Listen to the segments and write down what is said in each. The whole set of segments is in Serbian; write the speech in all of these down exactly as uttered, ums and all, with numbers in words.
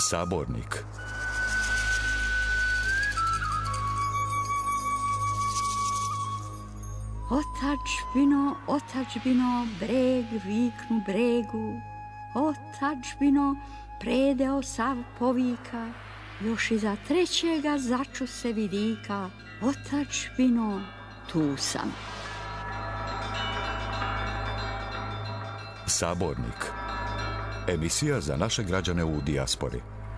Sabornik. Otadžbino, otadžbino, breg viknu bregu, otadžbino, predeo sav povika, još iza trećega začu se vidika, otadžbino, tu sam. Sabornik. Emisija za naše građane u dijaspori.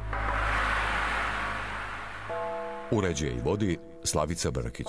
Uređuje i vodi Slavica Brkić.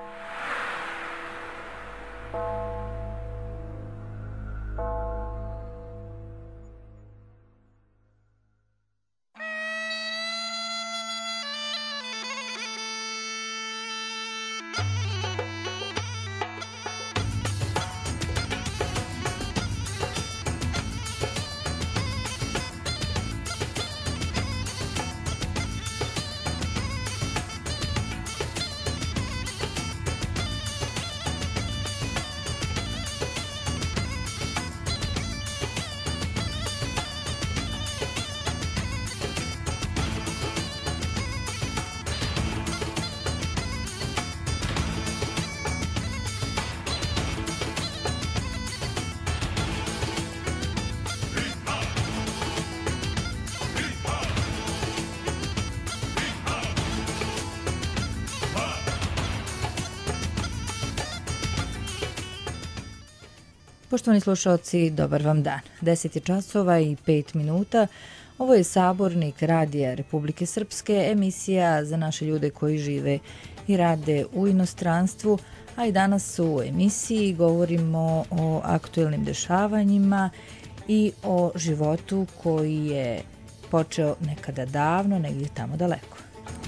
Poštovani slušalci, dobar vam dan. deset je časova i pet minuta. Ovo je Sabornik Radija Republike Srpske, emisija za naše ljude koji žive i rade u inostranstvu, a i danas u emisiji govorimo o aktuelnim dešavanjima i o životu koji je počeo nekada davno, negdje tamo daleko.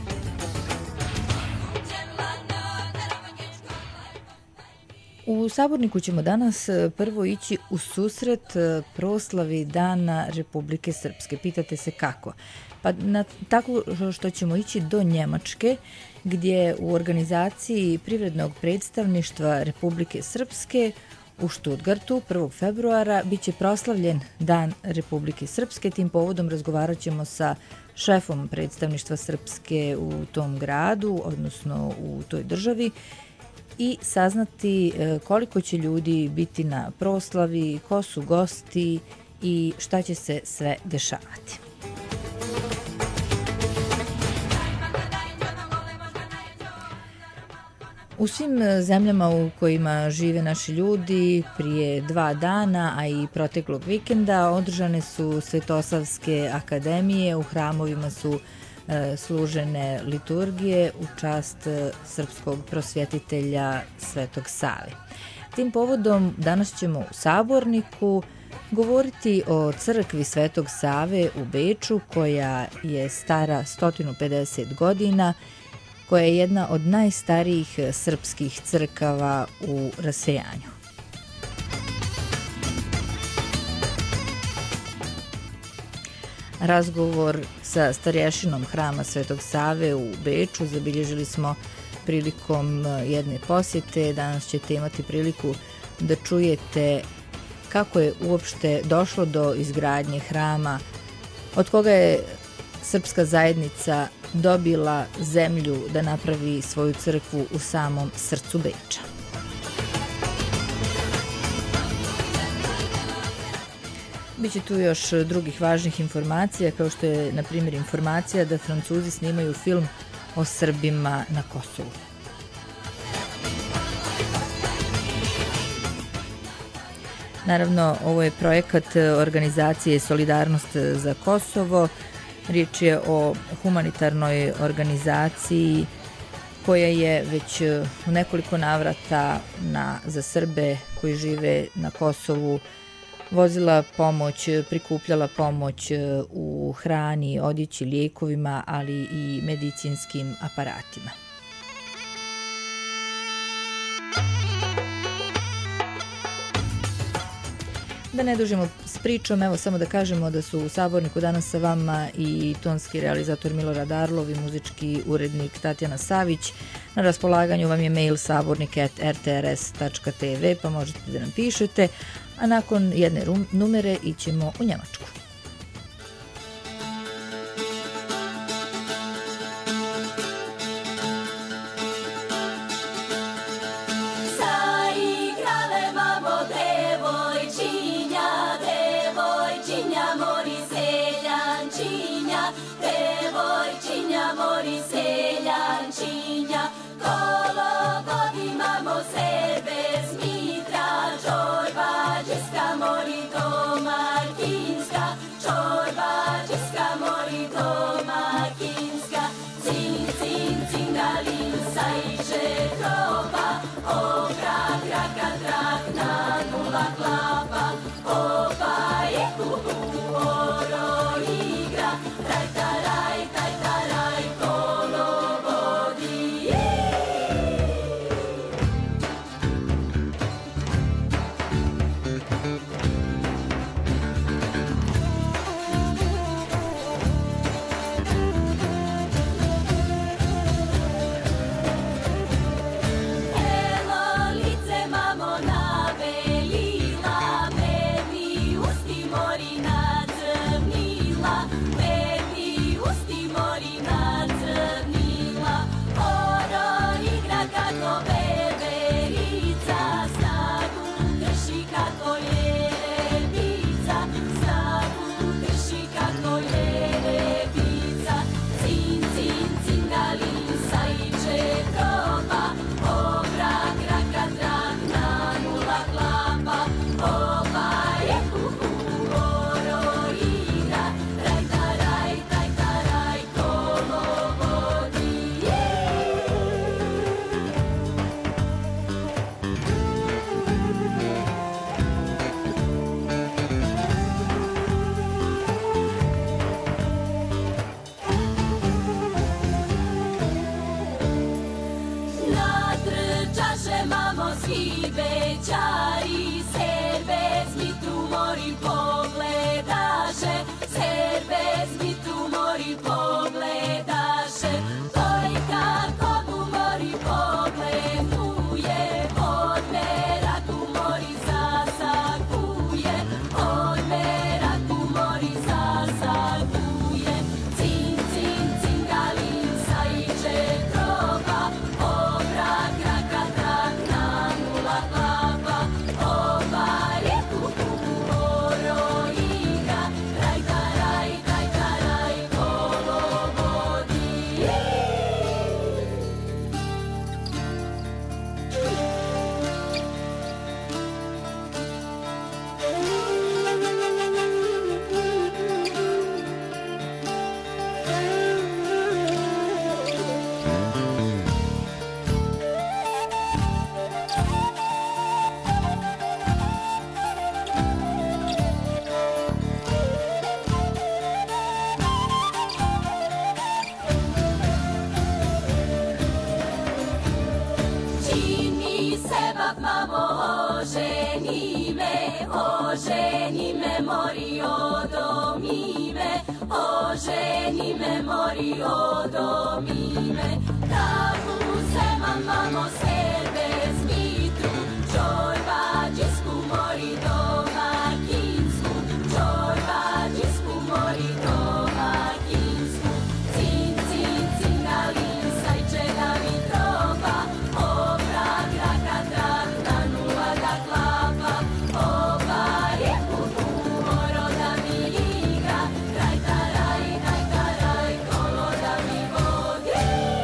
U Saborniku ćemo danas prvo ići u susret proslavi Dana Republike Srpske. Pitate se kako? Pa na, tako što ćemo ići do Njemačke, gdje u organizaciji privrednog predstavništva Republike Srpske u Stuttgartu prvog februara bit će proslavljen Dan Republike Srpske. Tim povodom razgovarat ćemo sa šefom predstavništva Srpske u tom gradu, odnosno u toj državi, i saznati koliko će ljudi biti na proslavi, ko su gosti i šta će se sve dešavati. U svim zemljama u kojima žive naši ljudi prije dva dana, a i proteklog vikenda, održane su Svetosavske akademije, u hramovima su služene liturgije u čast srpskog prosvjetitelja Svetog Save. Tim povodom danas ćemo u Saborniku govoriti o crkvi Svetog Save u Beču, koja je stara sto pedeset godina, koja je jedna od najstarijih srpskih crkava u rasejanju. Razgovor sa starješinom hrama Svetog Save u Beču zabilježili smo prilikom jedne posjete. Danas ćete imati priliku da čujete kako je uopšte došlo do izgradnje hrama, od koga je srpska zajednica dobila zemlju da napravi svoju crkvu u samom srcu Beča. Biće tu još drugih važnih informacija, kao što je, na primjer, informacija da Francuzi snimaju film o Srbima na Kosovu. Naravno, ovo je projekat organizacije Solidarnost za Kosovo. Riječ je o humanitarnoj organizaciji koja je već u nekoliko navrata na, za Srbe koji žive na Kosovu vozila pomoć, prikupljala pomoć u hrani, odjeći, lijekovima, ali i medicinskim aparatima. Da ne dužimo s pričom, evo samo da kažemo da su u Saborniku danas sa vama i tonski realizator Milorad Arlov i muzički urednik Tatjana Savić. Na raspolaganju vam je mail sabornik at r t r s tačka t v, pa možete da nam pišete, a nakon jedne numere ićemo u Njemačku. mori domaćinska, cin, cin, cingalin, sajče tropa, o krak, kraka, trak, na nula klapa, opa je kuku, oro igra, raj, taraj, taj, taraj, kolo vodi. Elo lice mamo nabelila, medni usti mori nacrnila, medni usti mori nacrnila, oro igra kako beberica, snagu drži kako jerebica, snagu drži kako jerebica, cin, cin, cingalin, sajče tropa, obra, kraka, trak, na nula klapa, oba je kuku, oro igra, raj, taraj, taj, taraj, kolo vodi. Natrčaše mamo svi bećari, ser bez mitu mori pogledaše, ser bez mitu mori pogledaše, toj kako mu mori pogleduje, od meraku mori zasakuje, od meraku mori zasakuje, cin, cin, cingalin, sajče tropa, obra, kraka, trak, na nula klapa, oba je kuku, oro igra, raj, taraj, taj, taraj, kolo vodi. Čini se bab mamo, oženi me, oženi me, mori odomi me, oženi me, mori odomi me, tavu se mamo, ser bez mitru, čorba džisku mori domaćinsku, čorba džisku mori domaćinsku, cin, cin, cingalin, sajče da mi tropa, obra, kraka, trak, na nula da klapa, oba je kuku, oro da mi igra, raj, taraj, taj, taraj, kolo da mi vodi.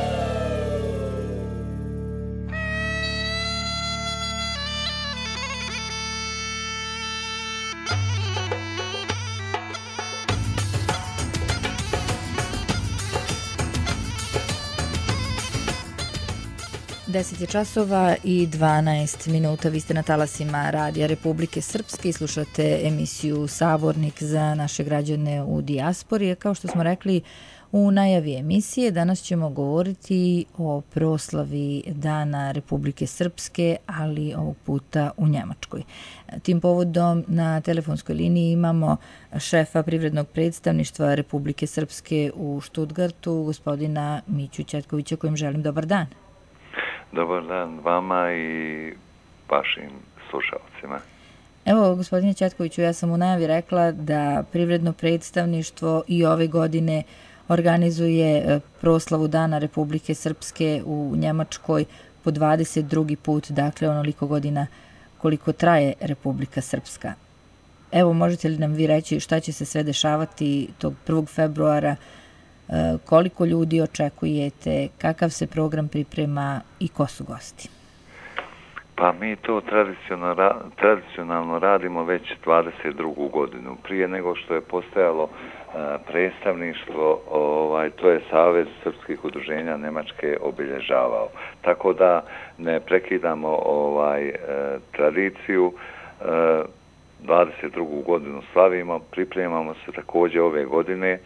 deset je časova i dvanaest minuta. Vi ste na talasima Radija Republike Srpske i slušate emisiju Sabornik za naše građane u dijaspori. Kao što smo rekli u najavi emisije, danas ćemo govoriti o proslavi Dana Republike Srpske, ali ovog puta u Njemačkoj. Tim povodom na telefonskoj liniji imamo šefa privrednog predstavništva Republike Srpske u Štutgartu, gospodina Miću Ćetkovića, kojem želim dobar dan. Dobar dan vama i vašim slušalcima. Evo, gospodine Ćetkoviću, ja sam u najavi rekla da privredno predstavništvo i ove godine organizuje proslavu Dana Republike Srpske u Njemačkoj po dvadeset drugi put, dakle onoliko godina koliko traje Republika Srpska. Evo, možete li nam vi reći šta će se sve dešavati tog prvog februara, koliko ljudi očekujete, kakav se program priprema i ko su gosti? Pa Pa mi to tradicionalno, tradicionalno radimo već dvadeset drugu godinu. Prije nego što je postojalo predstavništvo, ovaj, to je Savez srpskih udruženja Njemačke obilježavao. Tako da ne prekidamo ovaj, e, tradiciju, e, dvadeset drugu godinu slavimo, pripremamo se također ove godine. E,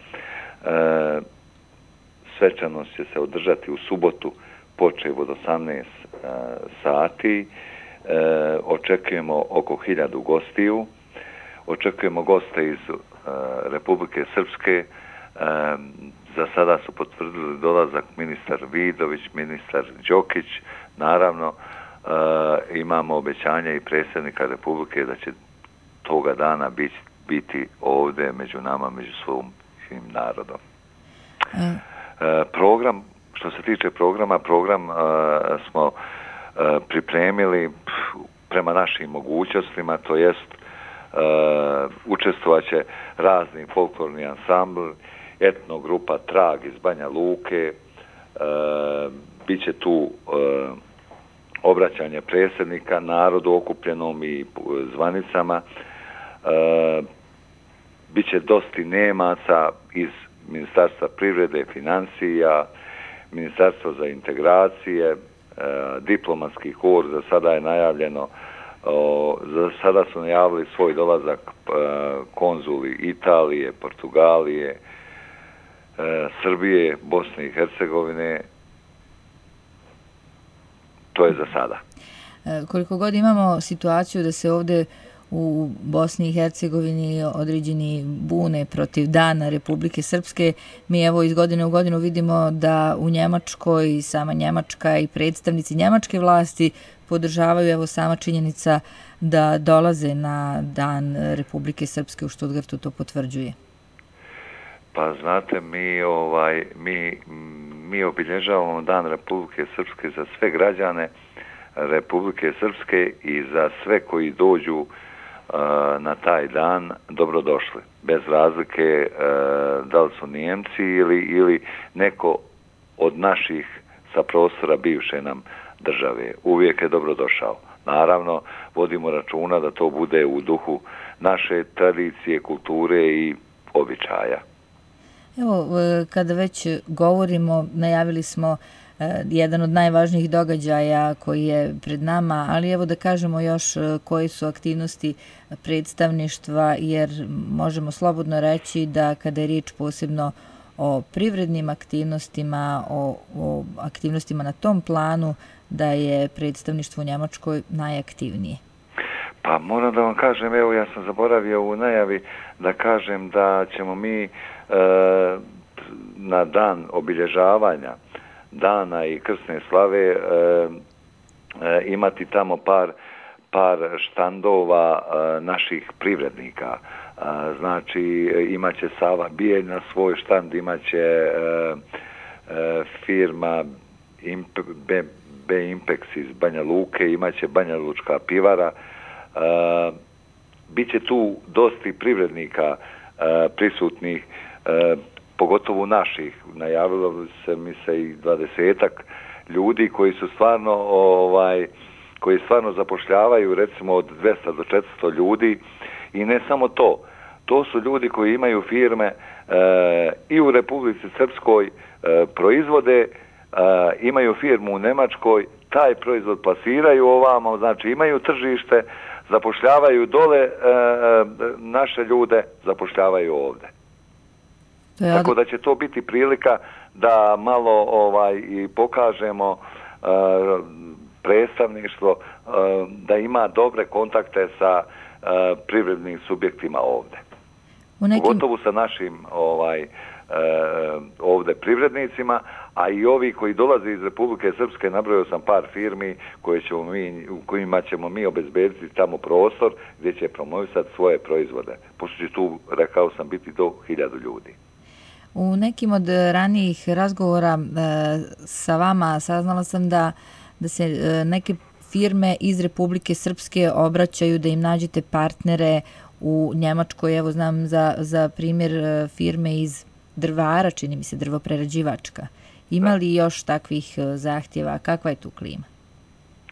svečanost će se održati u subotu, počev od osamnaest e, sati. E, očekujemo oko hiljadu gostiju. Očekujemo goste iz e, Republike Srpske. E, za sada su potvrdili dolazak ministar Vidović, ministar Đokić. Naravno, e, imamo obećanje i predsjednika Republike da će toga dana biti, biti ovdje među nama, među svojim narodom. E, program, što se tiče programa, program e, smo e, pripremili prema našim mogućnostima, to jest Uh, učestvovat će razni folklorni ansambl, etnogrupa Trag iz Banja Luke, uh, bit će tu uh, obraćanje predsjednika narodu okupljenom i zvanicama, uh, bit će dosti Nemaca iz Ministarstva privrede, financija, Ministarstva za integracije, uh, diplomatski kor, za sada je najavljeno. O, za sada su najavili svoj dolazak e, konzuli Italije, Portugalije, e, Srbije, Bosne i Hercegovine. To je za sada. E, koliko god imamo situaciju da se ovdje u Bosni i Hercegovini određeni bune protiv dana Republike Srpske, mi evo iz godine u godinu vidimo da u Njemačkoj sama Njemačka i predstavnici njemačke vlasti podržavaju, evo sama činjenica da dolaze na dan Republike Srpske u Stuttgartu to potvrđuje. Pa znate, mi ovaj mi mi obilježavamo dan Republike Srpske za sve građane Republike Srpske i za sve koji dođu uh, na taj dan dobrodošli. Bez razlike uh, da li su Nijemci ili ili neko od naših sa prostora bivše nam države. Uvijek je dobrodošao. Naravno, vodimo računa da to bude u duhu naše tradicije, kulture i običaja. Evo, kada već govorimo, najavili smo jedan od najvažnijih događaja koji je pred nama, ali evo da kažemo još koje su aktivnosti predstavništva, jer možemo slobodno reći da kada je riječ posebno o privrednim aktivnostima, o, o aktivnostima na tom planu, da je predstavništvo u Njemačkoj najaktivnije. Pa moram da vam kažem, evo ja sam zaboravio u najavi da kažem da ćemo mi e, na dan obilježavanja dana i krsne slave e, e, imati tamo par, par štandova e, naših privrednika. E, znači imaće Sava Bijelj na svoj štand, imaće e, e, firma Imp, Be, B-Impex iz Banja Luke, imaće Banja Lučka pivara. E, Biće tu dosti privrednika e, prisutnih, e, pogotovo naših. Najavilo se mi se i dvadesetak ljudi koji su stvarno ovaj koji stvarno zapošljavaju recimo od dvesta do četiristo ljudi i ne samo to. To su ljudi koji imaju firme e, i u Republici Srpskoj, e, proizvode, e, imaju firmu u Njemačkoj, taj proizvod plasiraju ovamo, znači imaju tržište, zapošljavaju dole, e, naše ljude zapošljavaju ovdje. Ja... Tako da će to biti prilika da malo ovaj i pokažemo e, predstavništvo e, da ima dobre kontakte sa e, privrednim subjektima ovdje. Nekim... Pogotovo sa našim ovaj e, ovdje privrednicima, a i ovi koji dolaze iz Republike Srpske, nabrojao sam par firmi koje ćemo mi, u kojima ćemo mi obezbediti tamo prostor gdje će promovisati svoje proizvode. Pošto će tu, rekao sam, biti do hiljadu ljudi. U nekim od ranijih razgovora e, sa vama saznala sam da, da se e, neke firme iz Republike Srpske obraćaju da im nađete partnere u Njemačkoj. Evo znam za, za primjer e, firme iz Drvara, čini mi se, drvoprerađivačka. Ima li još takvih zahtjeva? Kakva je tu klima?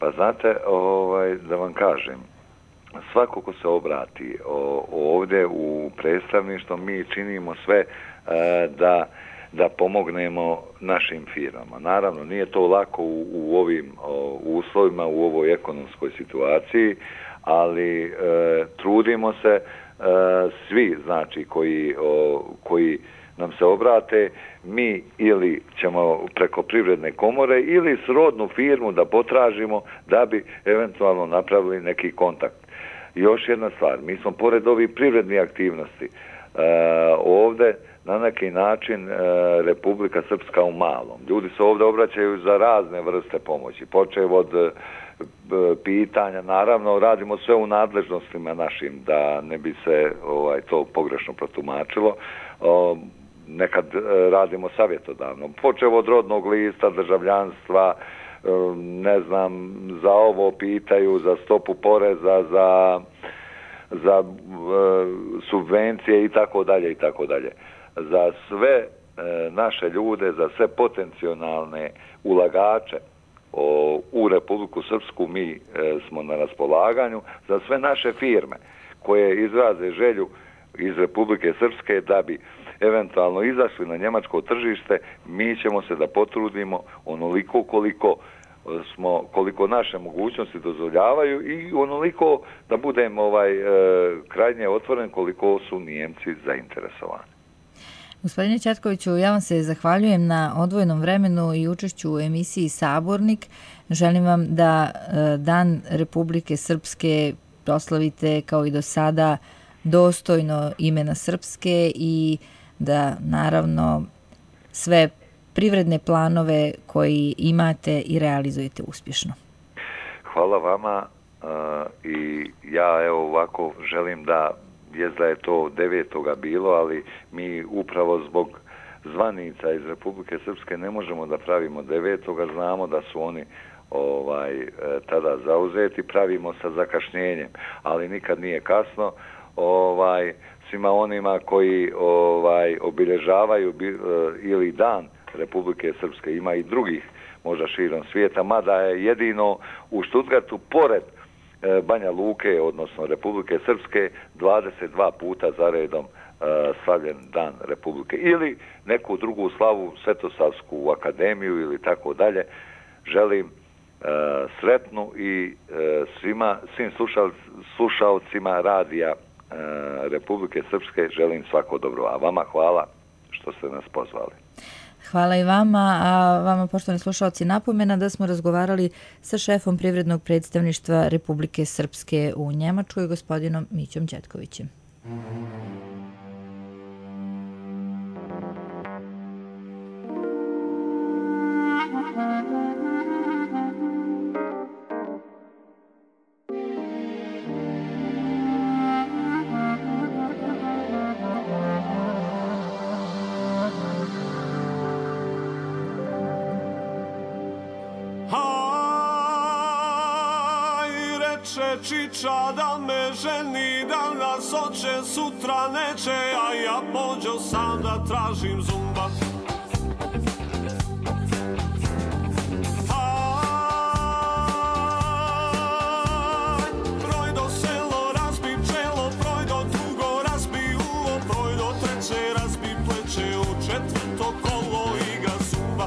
Pa znate, ovaj, da vam kažem, svako ko se obrati o, ovdje u predstavništvo, mi činimo sve e, da, da pomognemo našim firmama. Naravno, nije to lako u, u ovim o, uslovima, u ovoj ekonomskoj situaciji, ali e, trudimo se e, svi, znači, koji, o, koji nam se obrate, mi ili ćemo preko privredne komore ili srodnu firmu da potražimo da bi eventualno napravili neki kontakt. Još jedna stvar, mi smo pored ovih privrednih aktivnosti e, ovdje na neki način e, Republika Srpska u malom. Ljudi se ovdje obraćaju za razne vrste pomoći, počev od e, pitanja, naravno radimo sve u nadležnostima našim da ne bi se ovaj, to pogrešno protumačilo. O, nekad e, radimo savjetodavno, počev od rodnog lista, državljanstva, ne znam, za ovo pitaju, za stopu poreza, za, za e, subvencije i tako dalje i tako dalje. Za sve e, naše ljude, za sve potencijalne ulagače o, u Republiku Srpsku mi e, smo na raspolaganju, za sve naše firme koje izraze želju iz Republike Srpske da bi eventualno izašli na njemačko tržište, mi ćemo se da potrudimo onoliko koliko smo, koliko naše mogućnosti dozvoljavaju i onoliko da budemo ovaj, e, krajnje otvoren koliko su Nijemci zainteresovani. Gospodine Ćatkoviću, ja vam se zahvaljujem na odvojenom vremenu i učešću u emisiji Sabornik. Želim vam da Dan Republike Srpske proslavite kao i do sada dostojno imena Srpske i da naravno sve privredne planove koji imate i realizujete uspješno. Hvala vama uh, i ja evo ovako želim da, jest da je to devetoga bilo, ali mi upravo zbog zvanica iz Republike Srpske ne možemo da pravimo devetoga, znamo da su oni ovaj tada zauzeti, pravimo sa zakašnjenjem, ali nikad nije kasno. Ovaj svima onima koji ovaj obilježavaju ili dan Republike Srpske, ima i drugih možda širom svijeta, mada je jedino u Stuttgartu pored e, Banja Luke, odnosno Republike Srpske, dvadeset dva puta za redom e, slavljen dan Republike. Ili neku drugu slavu, Svetosavsku akademiju ili tako dalje. Želim e, sretnu i e, svima, svim slušal, slušalcima radija e, Republike Srpske želim svako dobro. A vama hvala što ste nas pozvali. Hvala i vama, a vama, poštovani slušalci, napomena da smo razgovarali sa šefom privrednog predstavništva Republike Srpske u Njemačkoj, gospodinom Mićom Ćetkovićem. Čiča da me ženi, da nas oče sutra neće, a ja pođo sam da tražim zumba. Aj, projdo selo, razbi čelo, projdo drugo, razbi uvo, projdo treće, razbi pleće, u četvrto kolo igra zumba.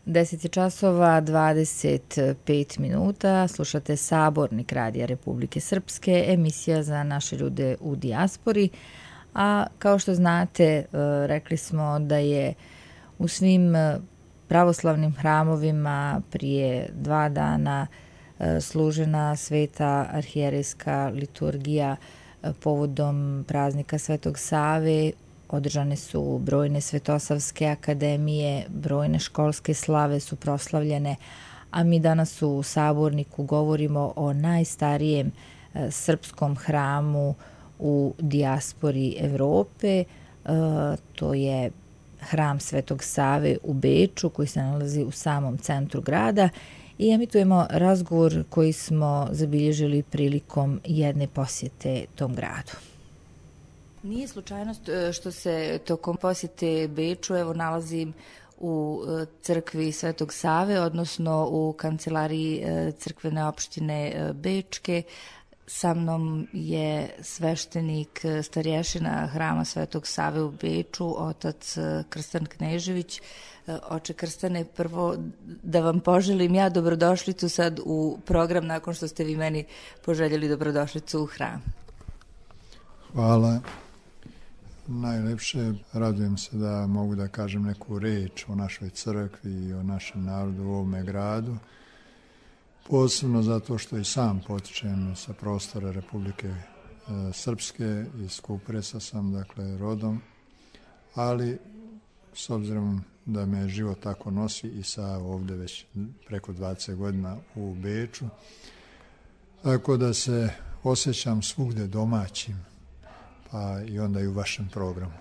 deset je časova dvadeset pet minuta, slušate Sabornik Radija Republike Srpske, emisija za naše ljude u dijaspori, a kao što znate, rekli smo da je u svim pravoslavnim hramovima prije dva dana služena sveta arhijerejska liturgija povodom praznika Svetog Save. Održane su brojne svetosavske akademije, brojne školske slave su proslavljene, a mi danas u Saborniku govorimo o najstarijem srpskom hramu u dijaspori Evrope. To je hram Svetog Save u Beču, koji se nalazi u samom centru grada, i emitujemo razgovor koji smo zabilježili prilikom jedne posjete tom gradu. Nije slučajnost što se tokom posjete Beču evo nalazim u crkvi Svetog Save, odnosno u kancelariji crkvene opštine Bečke. Sa mnom je sveštenik starješina hrama Svetog Save u Beču, otac Krstan Knežević. Oče Krstane, prvo da vam poželim ja dobrodošlicu sad u program nakon što ste vi meni poželjeli dobrodošlicu u hram. Hvala. Najlepše radujem se da mogu da kažem neku reč o našoj crkvi i o našem narodu u ovome gradu. Posebno zato što i sam potičem sa prostora Republike e, Srpske, iz Kupresa sam, dakle, rodom, ali s obzirom da me život tako nosi i sa ovde već preko dvadeset godina u Beču, tako da se osjećam svugde domaćim, pa i onda i u vašem programu.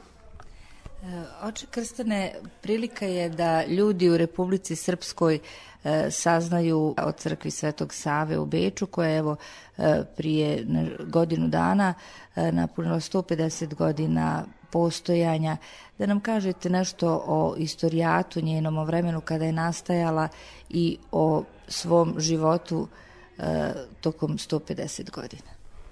Oče Krstane, prilika je da ljudi u Republici Srpskoj saznaju o crkvi Svetog Save u Beču, koja je evo prije godinu dana napunila sto pedeset godina postojanja. Da nam kažete nešto o istorijatu njenom, o vremenu kada je nastajala i o svom životu tokom sto pedeset godina.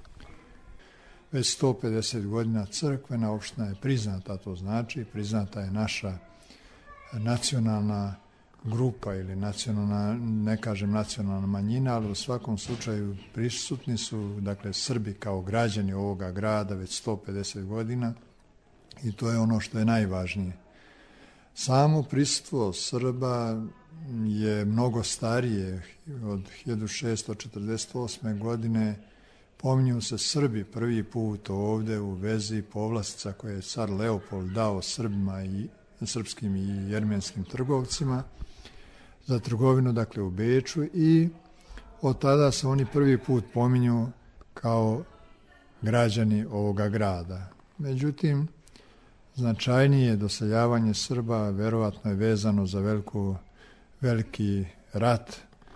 Već sto pedeset godina crkvena opština je priznata, to znači priznata je naša nacionalna grupa ili nacionalna, ne kažem nacionalna manjina, ali u svakom slučaju prisutni su, dakle, Srbi kao građani ovoga grada već sto pedeset godina i to je ono što je najvažnije. Samo prisustvo Srba je mnogo starije. Od hiljadu šeststo četrdeset osme. godine pominju se Srbi prvi put ovde u vezi povlastica koje je car Leopold dao Srbima i srpskim i jermenskim trgovcima za trgovinu, dakle, u Beču, i od tada se oni prvi put pominju kao građani ovoga grada. Međutim, značajnije doseljavanje Srba verovatno je vezano za veliku, veliki rat,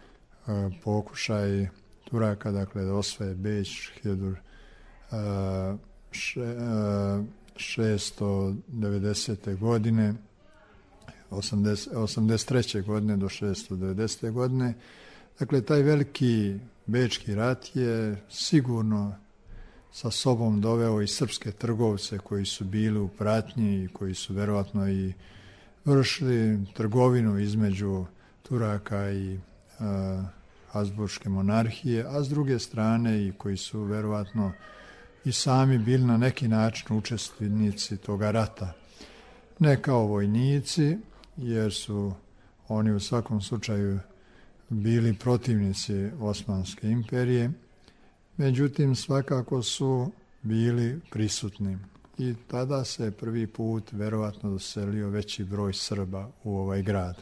pokušaj Turaka, dakle, da osvoje Beć hiljadu šeststo devedesete. godine, osamdeset treće. godine do šeststo devedesete. godine. Dakle, taj veliki Bečki rat je sigurno sa sobom doveo i srpske trgovce koji su bili u pratnji i koji su verovatno i vršili trgovinu između Turaka i uh, Habsburške monarhije, a s druge strane i koji su verovatno i sami bili na neki način učestvenici toga rata. Ne kao vojnici, jer su oni u svakom slučaju bili protivnici Osmanske imperije, međutim svakako su bili prisutni. I tada se prvi put verovatno doselio veći broj Srba u ovaj grad.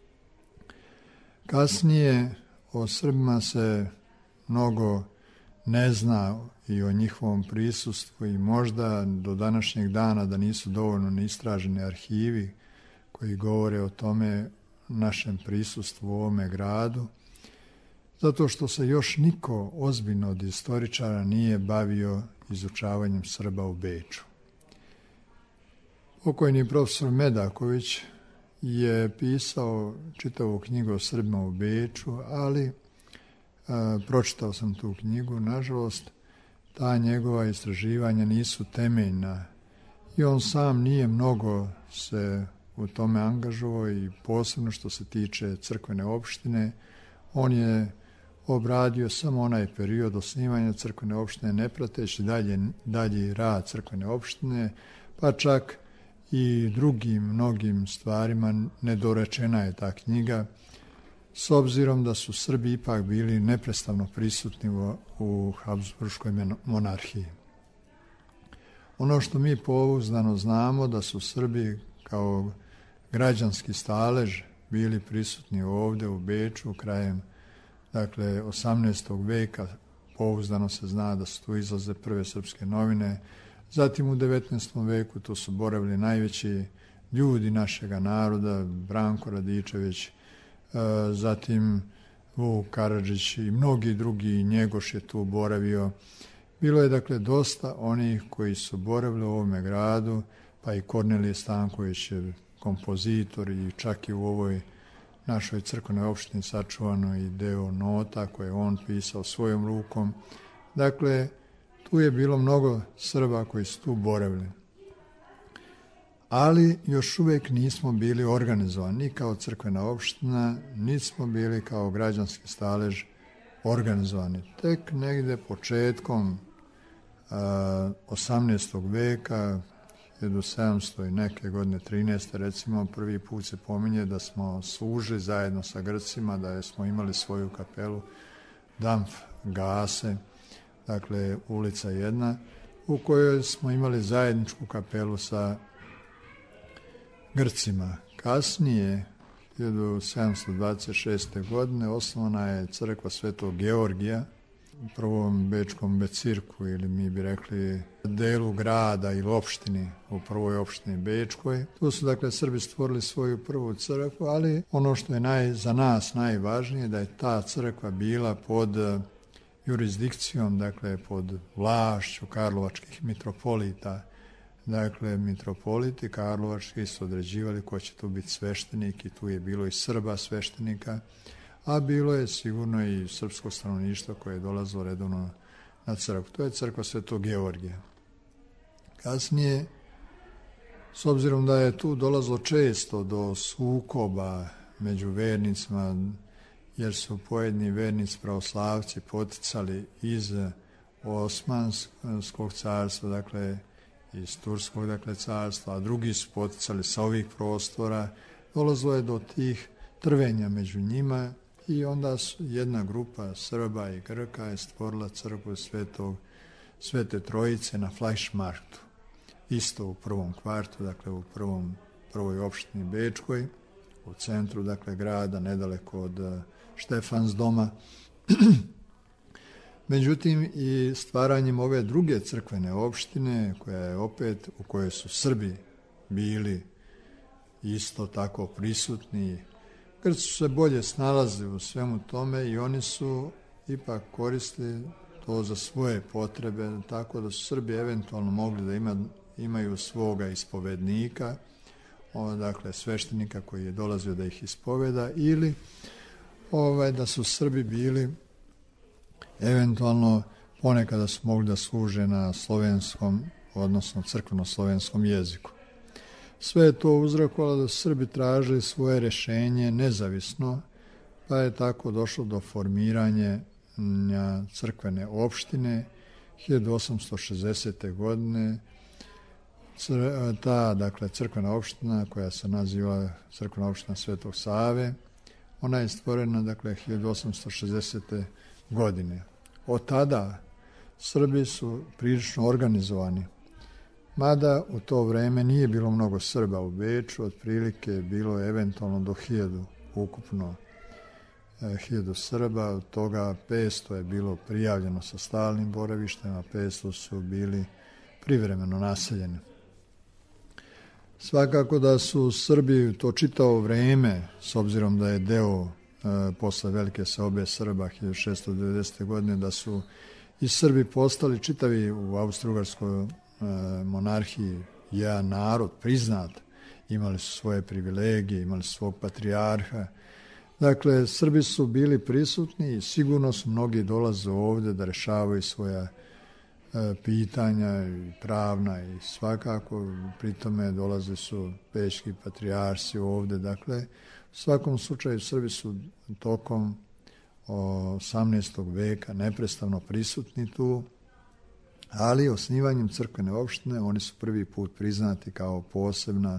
Kasnije o Srbima se mnogo ne zna i o njihovom prisustvu i možda do današnjeg dana da nisu dovoljno istraženi arhivi koji govore o tome našem prisustvu u ovome gradu, zato što se još niko ozbiljno od istoričara nije bavio izučavanjem Srba u Beču. Pokojni profesor Medaković je pisao čitavu knjigu o Srbima u Beču, ali a, pročitao sam tu knjigu, nažalost, ta njegova istraživanja nisu temeljna i on sam nije mnogo se u tome angažovao i posebno što se tiče crkvene opštine, on je obradio samo onaj period osnivanja crkvene opštine, ne prateći dalje, dalji rad crkvene opštine, pa čak i drugim mnogim stvarima nedorečena je ta knjiga, s obzirom da su Srbi ipak bili neprestano prisutni u, u Habsburškoj monarhiji. Ono što mi pouzdano znamo da su Srbi kao građanski stalež bili prisutni ovdje u Beču krajem dakle osamnaestog veka, pouzdano se zna da su tu izlaze prve srpske novine. Zatim u devetnaestom veku tu su boravili najveći ljudi našega naroda, Branko Radičević, zatim Vuk Karadžić i mnogi drugi, Njegoš je tu boravio. Bilo je dakle dosta onih koji su boravili u ovome gradu, pa i Kornelije Stanković je kompozitor i čak i u ovoj našoj crkvenoj opštini sačuvano i deo nota koje je on pisao svojom rukom. Dakle, tu je bilo mnogo Srba koji su tu boravili. Ali još uvijek nismo bili organizovani ni kao crkvena opština, nismo bili kao građanski stalež organizovani. Tek negde početkom a, osamnaestog veka, hiljadu sedamsto i neke godine, trinaeste recimo, prvi put se pominje da smo služili zajedno sa Grcima, da smo imali svoju kapelu Damf Gase, dakle ulica jedna, u kojoj smo imali zajedničku kapelu sa Grcima. Kasnije, hiljadu sedamsto dvadeset šeste. godine, osnovana je crkva Svetog Georgija u prvom bečkom becirku, ili mi bi rekli delu grada ili opštini, u prvoj opštini Bečkoj. Tu su dakle Srbi stvorili svoju prvu crkvu, ali ono što je naj, za nas najvažnije da je ta crkva bila pod jurisdikcijom, dakle pod vlašću karlovačkih mitropolita. Dakle, mitropoliti karlovački su određivali ko će tu biti sveštenik i tu je bilo i Srba sveštenika, a bilo je sigurno i srpsko stanovništvo koje je dolazilo redovno na crkvu. To je crkva Svetog Georgija. Kasnije, s obzirom da je tu dolazilo često do sukoba među vernicima, jer su pojedini vernici pravoslavci poticali iz Osmanskog carstva, dakle iz Turskog dakle, carstva, a drugi su poticali sa ovih prostora, dolazilo je do tih trvenja među njima i onda su jedna grupa Srba i Grka je stvorila crkvu Svetog, Svete Trojice na Flajšmarktu, isto u prvom kvartu, dakle u prvom, prvoj opštini Bečkoj, u centru dakle grada, nedaleko od Štefansdoma. Međutim, i stvaranjem ove druge crkvene opštine, koja je opet, u kojoj su Srbi bili isto tako prisutni, Grci su se bolje snalazili u svemu tome i oni su ipak koristili to za svoje potrebe, tako da su Srbi eventualno mogli da ima, imaju svoga ispovednika, o, dakle sveštenika koji je dolazio da ih ispoveda, ili ovaj, da su Srbi bili eventualno ponekada su mogli da služe na slovenskom, odnosno crkveno-slovenskom jeziku. Sve je to uzrokovalo da su Srbi tražili svoje rešenje nezavisno, pa je tako došlo do formiranja crkvene opštine hiljadu osamsto šezdesete. godine. Ta, dakle, crkvena opština koja se naziva crkvena opština Svetog Save, ona je stvorena, dakle, hiljadu osamsto šezdesete. godine. Od tada Srbi su prilično organizovani, mada u to vreme nije bilo mnogo Srba u Beču, otprilike je bilo eventualno do hiljadu, ukupno eh, hiljadu Srba, od toga petsto je bilo prijavljeno sa stalnim boravištima, petsto su bili privremeno naseljeni. Svakako da su Srbi to čitavo vreme, s obzirom da je deo posle velike seobe Srba hiljadu šessto devedesete. godine, da su i Srbi postali čitavi u Austro-Ugarskoj monarhiji jedan narod priznat, imali su svoje privilegije, imali su svog patrijarha. Dakle, Srbi su bili prisutni i sigurno su mnogi dolaze ovde da rešavaju svoja pitanja i pravna i svakako, pri tome dolaze su peški patrijarsi ovde, dakle, u svakom slučaju Srbi su tokom osamnaestog veka neprestano prisutni tu, ali osnivanjem crkvene opštine oni su prvi put priznati kao posebna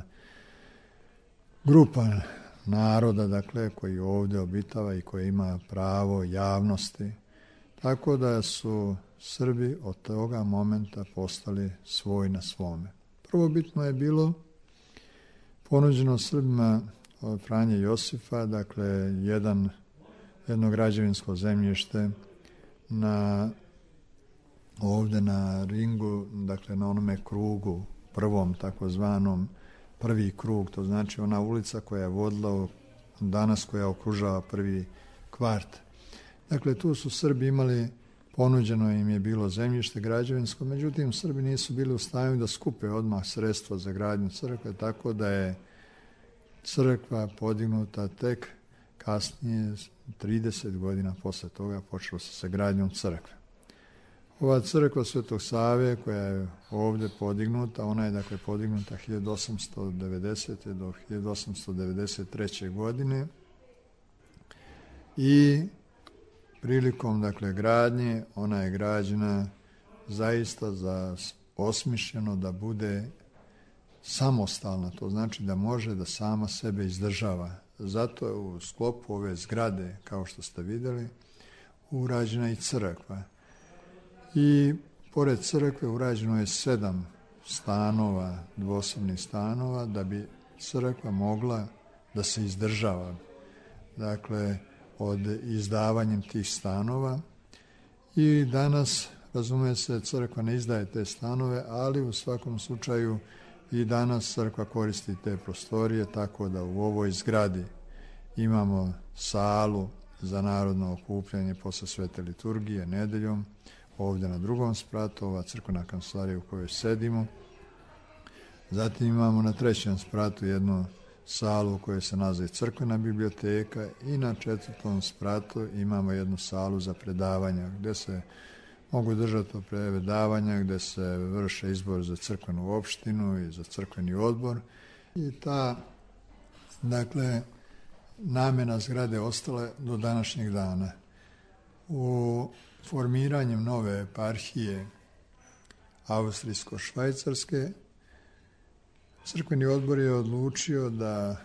grupa naroda, dakle, koji ovde obitava i koji ima pravo javnosti. Tako da su Srbi od toga momenta postali svoj na svome. Prvobitno je bilo ponuđeno Srbima od Franje Josifa, dakle, jedan, jedno građevinsko zemljište na, ovde na ringu, dakle, na onome krugu, prvom takozvanom prvi krug, to znači ona ulica koja je vodila danas, koja okružava prvi kvart. Dakle, tu su Srbi imali, ponuđeno im je bilo zemljište građevinsko, međutim, Srbi nisu bili u stanju da skupe odmah sredstva za gradnju crkve, tako da je crkva podignuta tek kasnije, trideset godina posle toga, počelo se sa gradnjom crkve. Ova crkva Svetog Save koja je ovde podignuta, ona je dakle podignuta hiljadu osamsto devedesete. do hiljadu osamsto devedeset treće. godine i prilikom dakle gradnje ona je građena zaista za osmišljeno da bude samostalna, to znači da može da sama sebe izdržava. Zato je u sklopu ove zgrade, kao što ste videli, urađena i crkva. I pored crkve urađeno je sedam stanova, dvosobnih stanova, da bi crkva mogla da se izdržava. Dakle, od izdavanjem tih stanova. I danas, razume se, crkva ne izdaje te stanove, ali u svakom slučaju i danas crkva koristi te prostorije, tako da u ovoj zgradi imamo salu za narodno okupljanje posle svete liturgije nedeljom, ovde na drugom spratu, ova crkvena kancelarija u kojoj sedimo. Zatim imamo na trećem spratu jednu salu u kojoj se nalazi crkvena biblioteka i na četvrtom spratu imamo jednu salu za predavanja, gde se mogu držati predavanja, gde se vrše izbor za crkvenu opštinu i za crkveni odbor. I ta, dakle, namena zgrade ostala do današnjeg dana. U formiranjem nove eparhije Austrijsko-švajcarske, crkveni odbor je odlučio da e,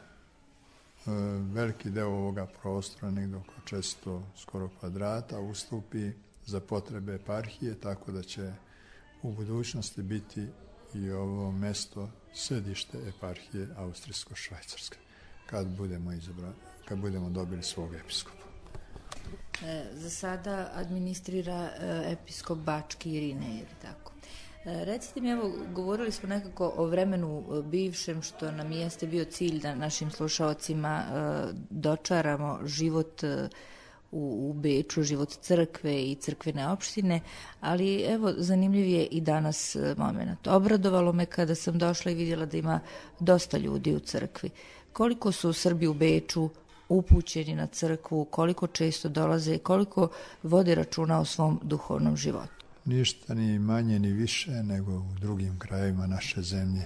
veliki deo ovoga prostora, negdje oko četiristo skoro kvadrata, ustupi za potrebe eparhije, tako da će u budućnosti biti i ovo mesto sedište eparhije Austrijsko-švajcarske, kad budemo izabrani, kad budemo dobili svog episkopa. E, za sada administrira e, episkop Bački Irine, je li tako? E, recite mi, evo, govorili smo nekako o vremenu bivšem, što nam jeste bio cilj da našim slušaocima e, dočaramo život e, u, u Beču, život crkve i crkvene opštine, ali evo, zanimljiv je i danas moment. Obradovalo me kada sam došla i vidjela da ima dosta ljudi u crkvi. Koliko su Srbi u Beču upućeni na crkvu, koliko često dolaze, koliko vode računa o svom duhovnom životu? Ništa ni manje ni više nego u drugim krajevima naše zemlje.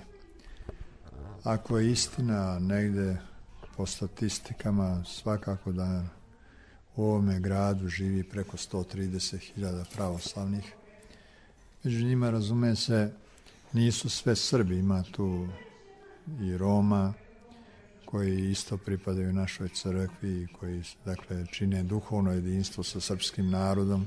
Ako je istina negde po statistikama, svakako da u ovome gradu živi preko sto trideset hiljada pravoslavnih. Među njima, razume se, nisu sve Srbi, ima tu i Roma, koji isto pripadaju našoj crkvi i koji, dakle, čine duhovno jedinstvo sa srpskim narodom.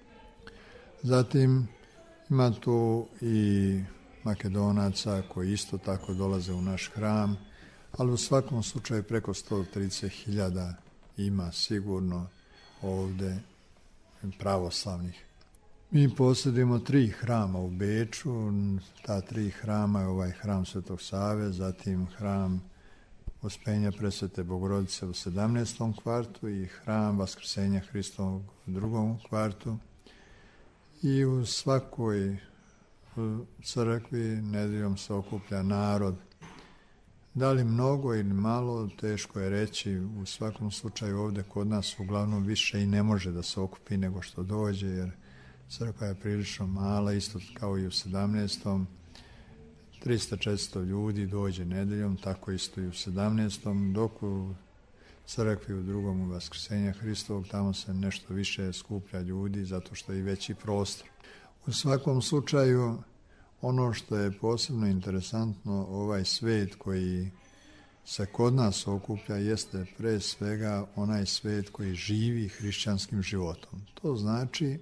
Zatim ima tu i Makedonaca koji isto tako dolaze u naš hram, ali u svakom slučaju preko sto trideset hiljada ima sigurno ovde pravoslavnih. Mi posjedujemo tri hrama u Beču, ta tri hrama je ovaj hram Svetog Save, zatim hram Uspenja Presvete Bogorodice u sedamnaestom kvartu i hram Vaskrsenja Hristovog u drugom kvartu. I u svakoj crkvi nedeljom se okuplja narod. Da li mnogo ili malo, teško je reći. U svakom slučaju ovde kod nas uglavnom više i ne može da se okupi nego što dođe, jer crkva je prilično mala, isto kao i u sedamnaestom trista četiristo ljudi dođe nedeljom, tako isto i u sedamnaestom dok u crkvi u drugom Vaskrsenja Hristovog tamo se nešto više skuplja ljudi zato što je i veći prostor. U svakom slučaju, ono što je posebno interesantno, ovaj svet koji se kod nas okuplja jeste pre svega onaj svet koji živi hrišćanskim životom. To znači,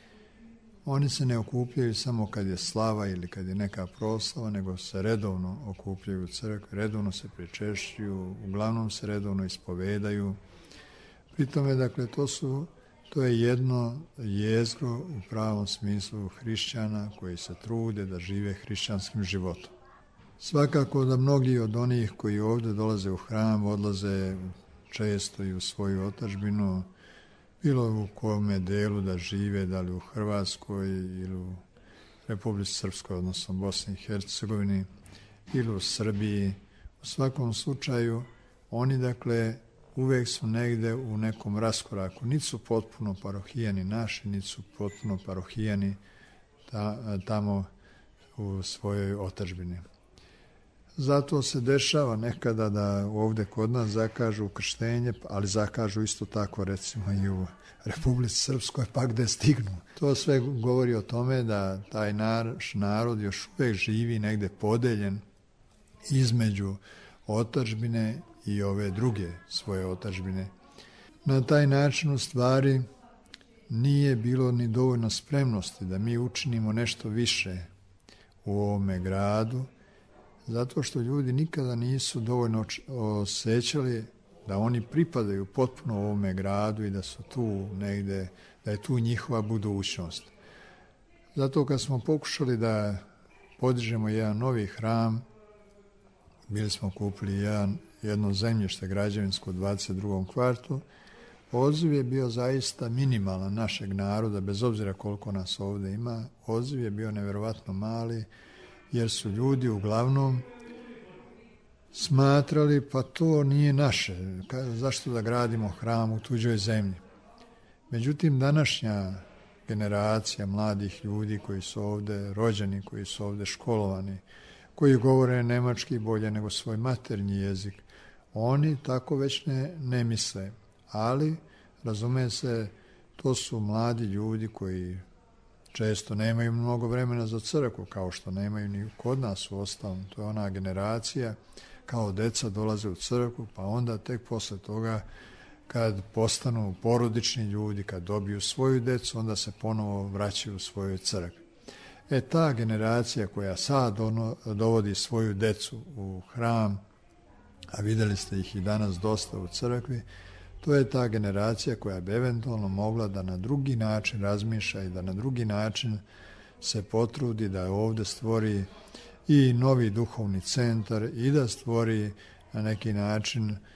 oni se ne okupljaju samo kad je slava ili kad je neka proslava, nego se redovno okupljaju u crkvi, redovno se pričešćuju, uglavnom se redovno ispovedaju. Pri tome, dakle, to su To je jedno jezgro u pravom smislu hrišćana koji se trude da žive hrišćanskim životom. Svakako da mnogi od onih koji ovdje dolaze u hram odlaze često i u svoju otadžbinu, bilo u kome delu da žive, da li u Hrvatskoj ili u Republici Srpskoj, odnosno Bosni i Hercegovini, ili u Srbiji. U svakom slučaju, oni, dakle, uvek su negde u nekom raskoraku. Niti su potpuno parohijani naši, niti su potpuno parohijani ta, tamo u svojoj otadžbini. Zato se dešava nekada da ovde kod nas zakažu krštenje, ali zakažu isto tako recimo i u Republici Srpskoj, pa gde stignu. To sve govori o tome da taj naš narod još uvek živi negde podeljen između otadžbine i ove druge svoje otadžbine. Na taj način u stvari nije bilo ni dovoljno spremnosti da mi učinimo nešto više u ovome gradu, zato što ljudi nikada nisu dovoljno osjećali da oni pripadaju potpuno ovome gradu i da su tu negde, da je tu njihova budućnost. Zato kad smo pokušali da podižemo jedan novi hram, bili smo kupili jedan, jedno zemljište građevinsko u dvadeset drugom kvartu, odziv je bio zaista minimalan našeg naroda, bez obzira koliko nas ovde ima, odziv je bio neverovatno mali, jer su ljudi uglavnom smatrali, pa to nije naše, zašto da gradimo hram u tuđoj zemlji. Međutim, današnja generacija mladih ljudi koji su ovde rođeni, koji su ovde školovani, koji govore nemački bolje nego svoj maternji jezik, oni tako već ne, ne misle. Ali, razume se, to su mladi ljudi koji često nemaju mnogo vremena za crkvu, kao što nemaju ni kod nas u ostalom. To je ona generacija, kao deca dolaze u crkvu, pa onda tek posle toga, kad postanu porodični ljudi, kad dobiju svoju decu, onda se ponovo vraćaju u svojoj crkvi. E, ta generacija koja sad ono, dovodi svoju decu u hram, a videli ste ih i danas dosta u crkvi, to je ta generacija koja bi eventualno mogla da na drugi način razmišlja i da na drugi način se potrudi da ovde stvori i novi duhovni centar i da stvori na neki način e,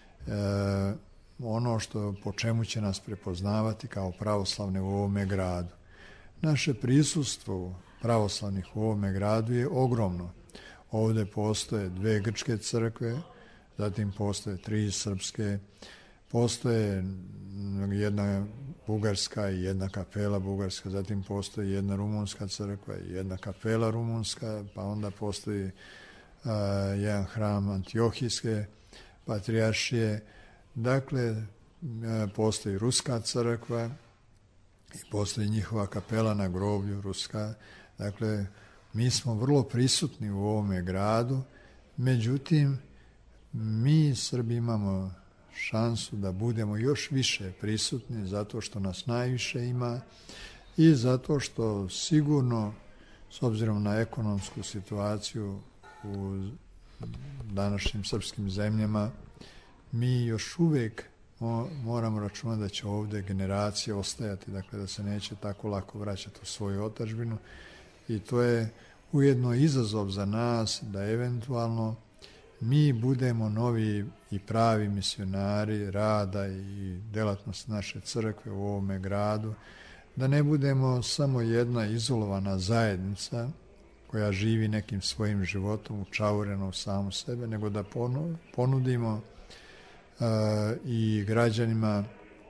ono što po čemu će nas prepoznavati kao pravoslavne u ovome gradu. Naše prisustvo pravoslavnih u ovome gradu je ogromno. Ovde postoje dve grčke crkve, zatim postoje tri srpske, postoje jedna bugarska i jedna kapela bugarska, zatim postoji jedna rumunska crkva i jedna kapela rumunska, pa onda postoji a, jedan hram Antiohijske patrijaršije. Dakle, a, postoji ruska crkva i postoji njihova kapela na groblju ruska. Dakle, mi smo vrlo prisutni u ovome gradu, međutim, mi Srbi imamo šansu da budemo još više prisutni zato što nas najviše ima i zato što sigurno, s obzirom na ekonomsku situaciju u današnjim srpskim zemljama, mi još uvek moramo računati da će ovde generacije ostajati, dakle da se neće tako lako vraćati u svoju otadžbinu i to je ujedno izazov za nas da eventualno mi budemo novi i pravi misionari rada i delatnosti naše crkve u ovome gradu, da ne budemo samo jedna izolovana zajednica koja živi nekim svojim životom učaureno u samu sebe, nego da ponudimo uh, i građanima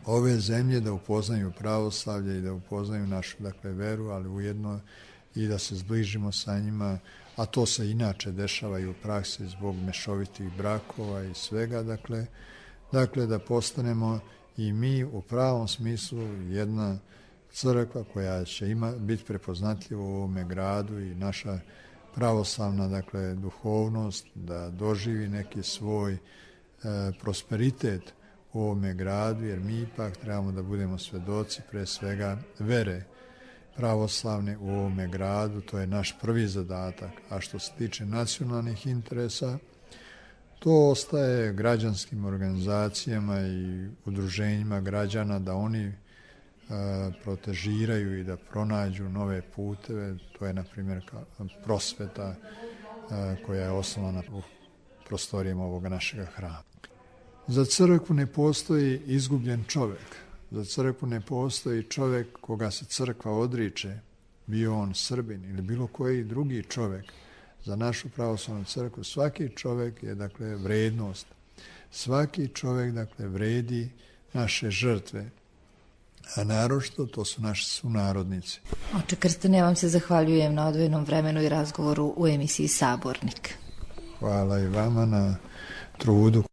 ove zemlje da upoznaju pravoslavlje i da upoznaju našu, dakle, veru, ali ujedno i da se zbližimo sa njima, a to se inače dešava i u praksi zbog mešovitih brakova i svega, dakle, dakle da postanemo i mi u pravom smislu jedna crkva koja će ima, biti prepoznatljiva u ovome gradu i naša pravoslavna, dakle, duhovnost da doživi neki svoj e, prosperitet u ovome gradu, jer mi ipak trebamo da budemo svedoci pre svega vere pravoslavne u ovome gradu, to je naš prvi zadatak. A što se tiče nacionalnih interesa, to ostaje građanskim organizacijama i udruženjima građana da oni e, protežiraju i da pronađu nove puteve. To je, na primjer, prosveta e, koja je osnovana u prostorijama ovoga našega hrama. Za crkvu ne postoji izgubljen čovjek. Za crkvu ne postoji čovjek koga se crkva odriče, bio on Srbin ili bilo koji drugi čovjek. Za našu pravoslavnu crkvu svaki čovjek je, dakle, vrednost. Svaki čovjek, dakle, vredi naše žrtve, a naročito to su naši sunarodnici. Oče Krstene, ja vam se zahvaljujem na odvojenom vremenu i razgovoru u emisiji Sabornik. Hvala i vama na trudu.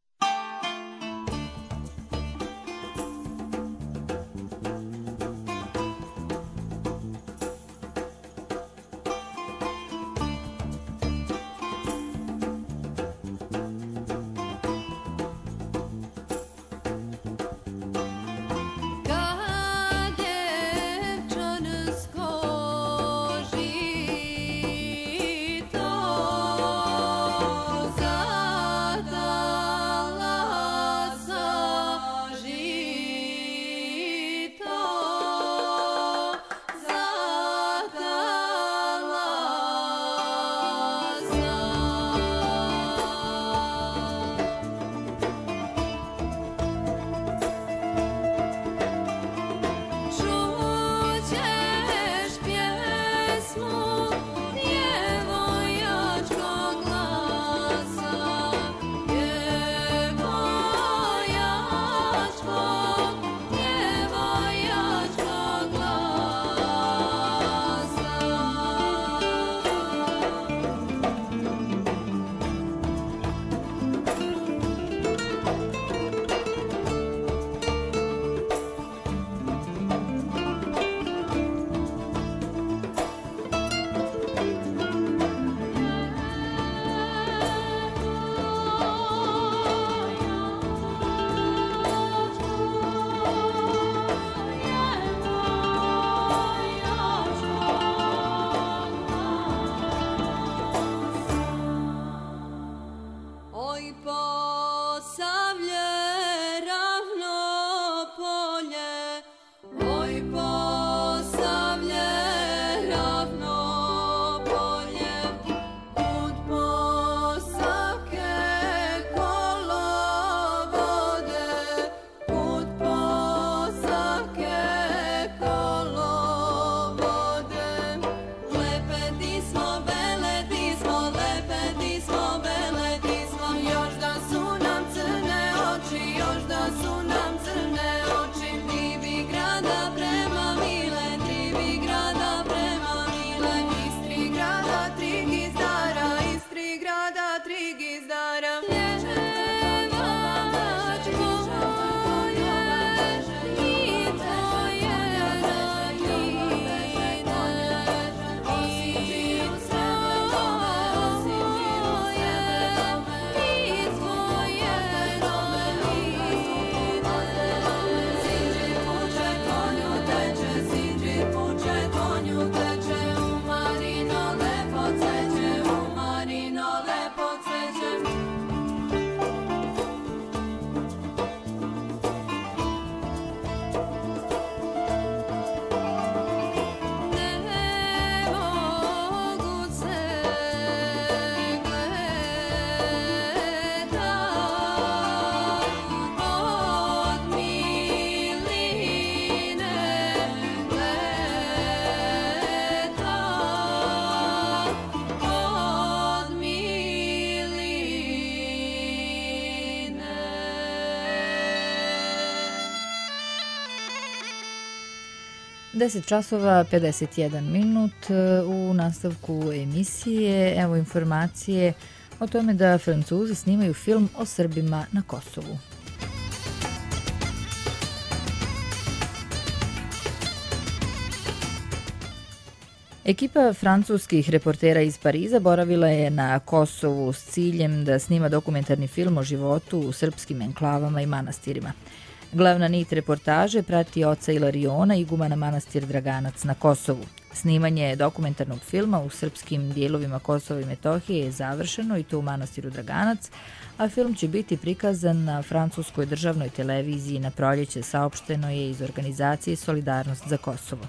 Zada deset časova pedeset jedan minut. U nastavku emisije evo informacije o tome da Francuzi snimaju film o Srbima na Kosovu. Ekipa francuskih reportera iz Pariza boravila je na Kosovu s ciljem da snima dokumentarni film o životu u srpskim enklavama i manastirima. Glavna nit reportaže prati oca Ilariona, igumana manastir Draganac na Kosovu. Snimanje dokumentarnog filma u srpskim dijelovima Kosova i Metohije je završeno i to u manastiru Draganac, a film će biti prikazan na francuskoj državnoj televiziji na proljeće, saopšteno je iz organizacije Solidarnost za Kosovo.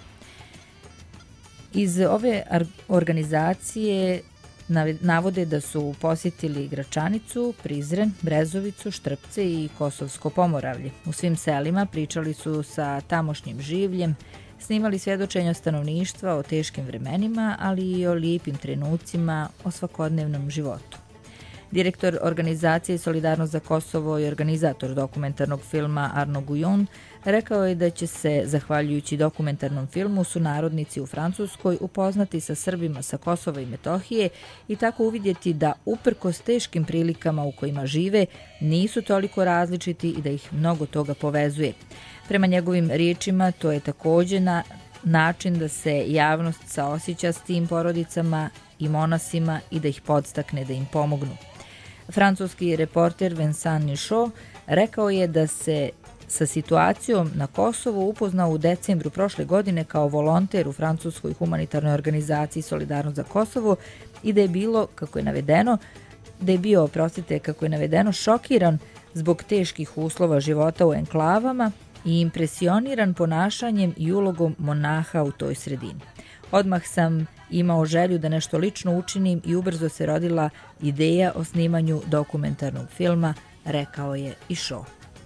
Iz ove organizacije navode da su posjetili Gračanicu, Prizren, Brezovicu, Štrpce i Kosovsko Pomoravlje. U svim selima pričali su sa tamošnjim življem, snimali svjedočenja stanovništva o teškim vremenima, ali i o lijepim trenucima, o svakodnevnom životu. Direktor organizacije Solidarnost za Kosovo i organizator dokumentarnog filma Arno Gujon rekao je da će se, zahvaljujući dokumentarnom filmu, sunarodnici u Francuskoj upoznati sa Srbima sa Kosova i Metohije i tako uvidjeti da, uprkos teškim prilikama u kojima žive, nisu toliko različiti i da ih mnogo toga povezuje. Prema njegovim riječima, to je također na način da se javnost saosjeća s tim porodicama i monasima i da ih podstakne da im pomognu. Francuski reporter Vincent Nichot rekao je da se sa situacijom na Kosovu upoznao u decembru prošle godine kao volonter u francuskoj humanitarnoj organizaciji Solidarnost za Kosovo i da je bilo, kako je navedeno, da je bio, oprostite, kako je navedeno, šokiran zbog teških uslova života u enklavama i impresioniran ponašanjem i ulogom monaha u toj sredini. Odmah sam imao želju da nešto lično učinim i ubrzo se rodila ideja o snimanju dokumentarnog filma, rekao je i Šo.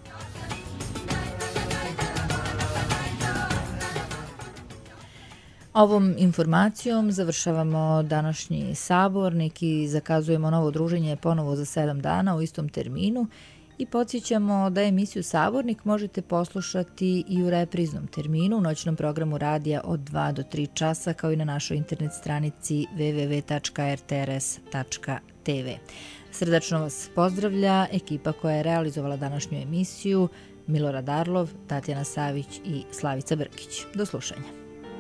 Ovom informacijom završavamo današnji sabornik i zakazujemo novo druženje ponovo za sedam dana u istom terminu i podsjećamo da emisiju Sabornik možete poslušati i u repriznom terminu u noćnom programu radija od dva do tri časa, kao i na našoj internet stranici w w w tačka r t r s tačka t v. Srdačno vas pozdravlja ekipa koja je realizovala današnju emisiju: Milorad Arlov, Tatjana Savić i Slavica Brkić. Do slušanja.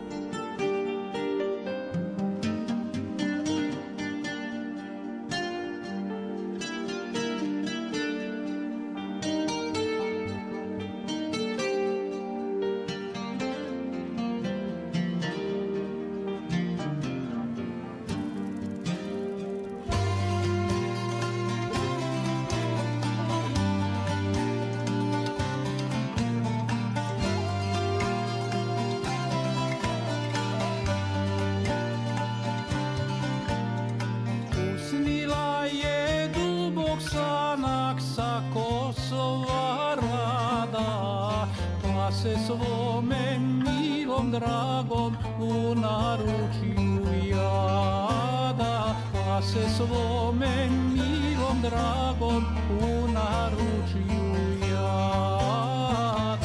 Svome milom dragom u naručju jada, pa se svome milom dragom u naručju jada.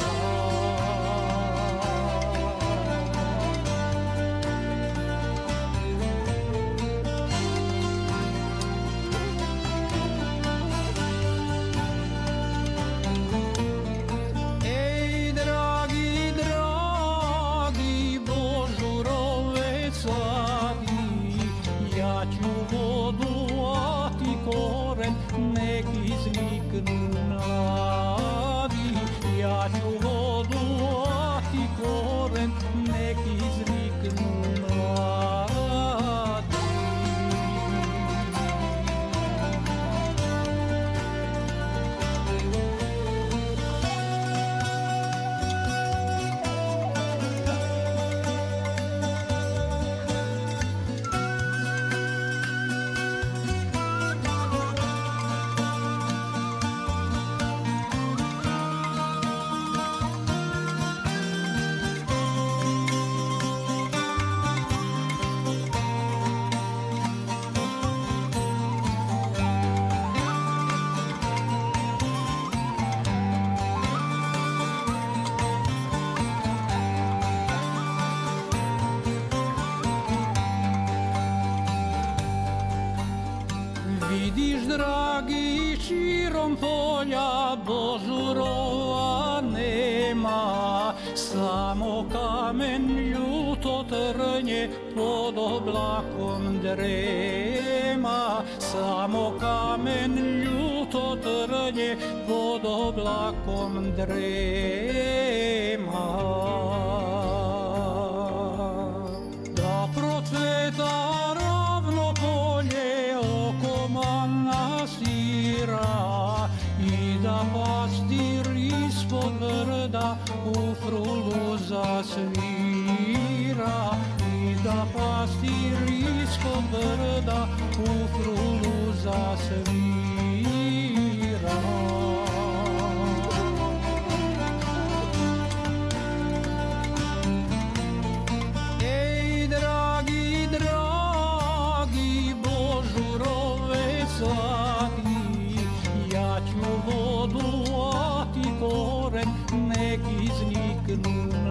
Nek izniknu na dragi, širom polja božurova nema, samo kamen ljuto trnje pod oblakom drema, samo kamen ljuto trnje pod oblakom drema. Da procveta ravno polje oko manastira i da pastir ispod brda u frulu zasvira, i da pastir ispod brda u frulu zasvira. Ej, dragi, dragi, božurove sati, ja ću vodu, a ti koren nek izniknu